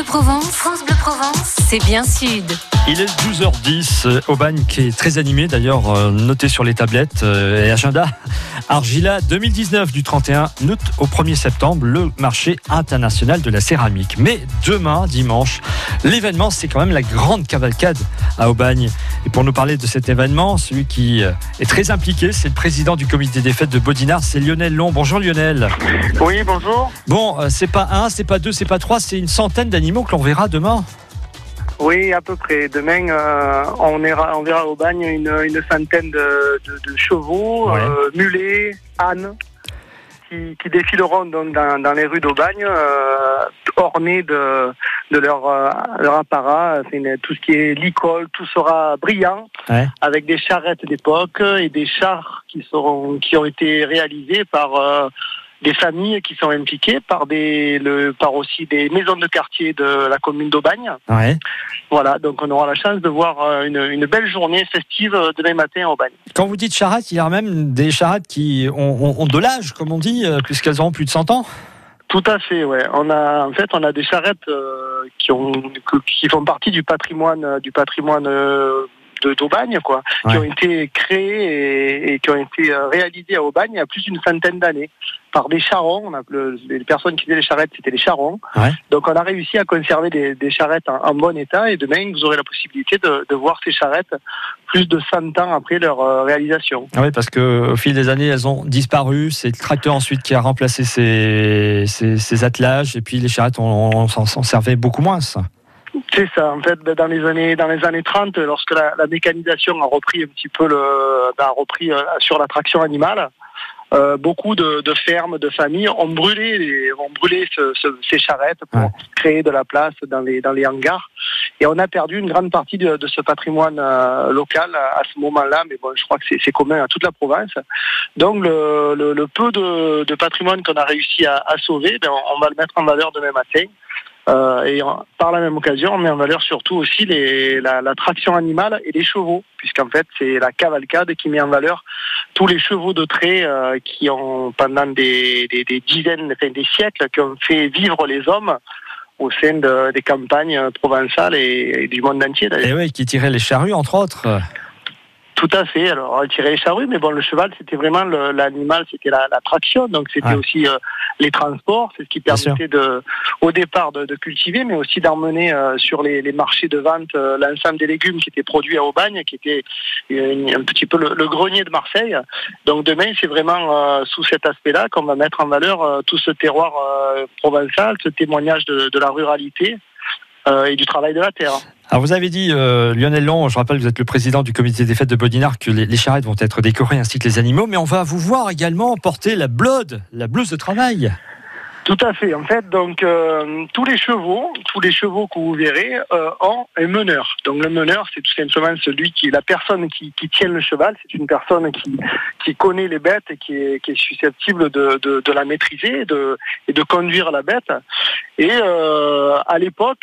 France Bleu Provence, c'est bien sud. Il est 12h10, Aubagne qui est très animé, d'ailleurs noté sur les tablettes et agenda. Argila 2019 du 31 août au 1er septembre, le marché international de la céramique. Mais demain, dimanche, l'événement, c'est quand même la grande cavalcade à Aubagne. Et pour nous parler de cet événement, celui qui est très impliqué, c'est le président du comité des fêtes de Bodinard, c'est Lionel Long. Bonjour Lionel. Oui, bonjour. Bon, c'est pas un, c'est pas deux, c'est pas trois, c'est une centaine d'animaux que l'on verra demain. Oui, à peu près. Demain, on verra à Aubagne une centaine de chevaux, ouais. Mulets, ânes, qui défileront donc dans les rues d'Aubagne, ornés de leur apparat. Tout ce qui est licol, tout sera brillant, ouais. Avec des charrettes d'époque et des chars qui ont été réalisés par des familles qui sont impliquées, par aussi des maisons de quartier de la commune d'Aubagne. Ouais. Voilà, donc on aura la chance de voir une belle journée festive demain matin à Aubagne. Quand vous dites charrettes, il y a même des charrettes qui ont de l'âge, comme on dit, puisqu'elles auront plus de 100 ans. Tout à fait, ouais. On a des charrettes qui font partie du patrimoine d'Aubagne, quoi, ouais. Qui ont été créés et qui ont été réalisés à Aubagne il y a plus d'une centaine d'années par des charrons. Les personnes qui faisaient les charrettes, c'était les charrons. Ouais. Donc on a réussi à conserver des charrettes en bon état, et demain vous aurez la possibilité de voir ces charrettes plus de 100 ans après leur réalisation. Oui, parce qu'au fil des années, elles ont disparu. C'est le tracteur ensuite qui a remplacé ces attelages, et puis les charrettes, on s'en servait beaucoup moins, ça. C'est ça. En fait, dans les années 30, lorsque la mécanisation a repris un petit peu sur la traction animale, beaucoup de fermes, de familles ont brûlé ces charrettes pour créer de la place dans les hangars. Et on a perdu une grande partie de ce patrimoine local à ce moment-là. Mais bon, je crois que c'est commun à toute la province. Donc le peu de patrimoine qu'on a réussi à sauver, on va le mettre en valeur demain matin. Et par la même occasion, on met en valeur surtout aussi la traction animale et les chevaux, puisqu'en fait, c'est la cavalcade qui met en valeur tous les chevaux de trait qui ont, pendant des dizaines, des siècles, qui ont fait vivre les hommes au sein des campagnes provençales et du monde entier, d'ailleurs. Et oui, qui tiraient les charrues, entre autres. Tout à fait. Alors, on tirait les charrues, mais bon, le cheval, c'était vraiment l'animal, c'était la traction. Donc, c'était aussi les transports. C'est ce qui permettait au départ de cultiver, mais aussi d'emmener sur les marchés de vente l'ensemble des légumes qui étaient produits à Aubagne, qui était un petit peu le grenier de Marseille. Donc, demain, c'est vraiment sous cet aspect-là qu'on va mettre en valeur tout ce terroir provençal, ce témoignage de la ruralité et du travail de la terre. Alors vous avez dit, Lionel Long, je rappelle, vous êtes le président du comité des fêtes de Bodinard, que les charrettes vont être décorées ainsi que les animaux, mais on va vous voir également porter la blouse de travail. Tout à fait. En fait, donc tous les chevaux que vous verrez ont un meneur. Donc le meneur, c'est tout simplement la personne qui tient le cheval. C'est une personne qui connaît les bêtes et qui est susceptible de la maîtriser et de conduire la bête. Et à l'époque,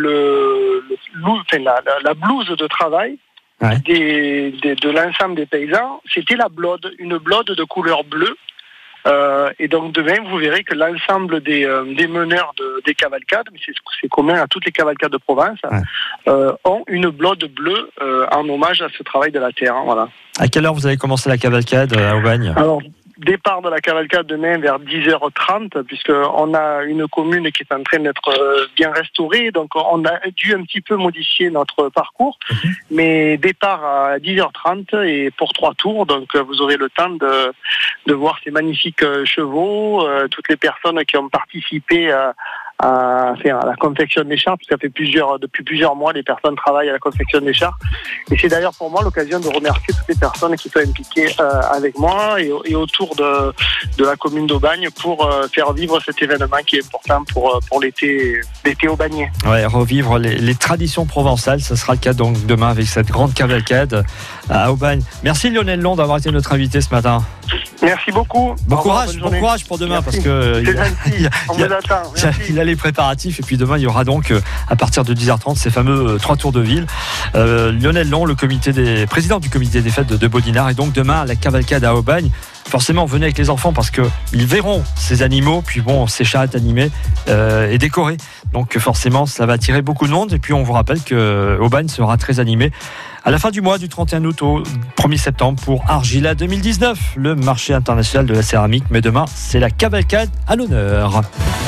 la blouse de travail, ouais. de l'ensemble des paysans, c'était une blode de couleur bleue. Et donc demain, vous verrez que l'ensemble des meneurs des cavalcades, mais c'est commun à toutes les cavalcades de Provence, ouais. Ont une blode bleue en hommage à ce travail de la terre. Hein, voilà. À quelle heure vous avez commencé la cavalcade à Aubagne ? Alors, départ de la cavalcade demain vers 10h30, puisqu'on a une commune qui est en train d'être bien restaurée, donc on a dû un petit peu modifier notre parcours, mais départ à 10h30 et pour 3 tours, donc vous aurez le temps de voir ces magnifiques chevaux, toutes les personnes qui ont participé à la confection des chars, puisque ça fait depuis plusieurs mois, les personnes travaillent à la confection des chars. Et c'est d'ailleurs pour moi l'occasion de remercier toutes les personnes qui sont impliquées avec moi et autour de la commune d'Aubagne pour faire vivre cet événement qui est important pour l'été aubagnais. Ouais, revivre les traditions provençales, ça sera le cas donc demain avec cette grande cavalcade à Aubagne. Merci Lionel Long d'avoir été notre invité ce matin. Merci beaucoup. Bon courage pour demain. Merci. Parce que il a les préparatifs, et puis demain il y aura donc à partir de 10h30 ces fameux 3 tours de ville. Lionel Long, président du comité des fêtes de Bodinard, et donc demain la cavalcade à Aubagne forcément venez avec les enfants parce qu'ils verront ces animaux, puis bon, ces charrettes animées et décorées. Donc forcément, ça va attirer beaucoup de monde. Et puis on vous rappelle que Aubagne sera très animé à la fin du mois, du 31 août au 1er septembre pour Argila 2019, le marché international de la céramique. Mais demain, c'est la cavalcade à l'honneur.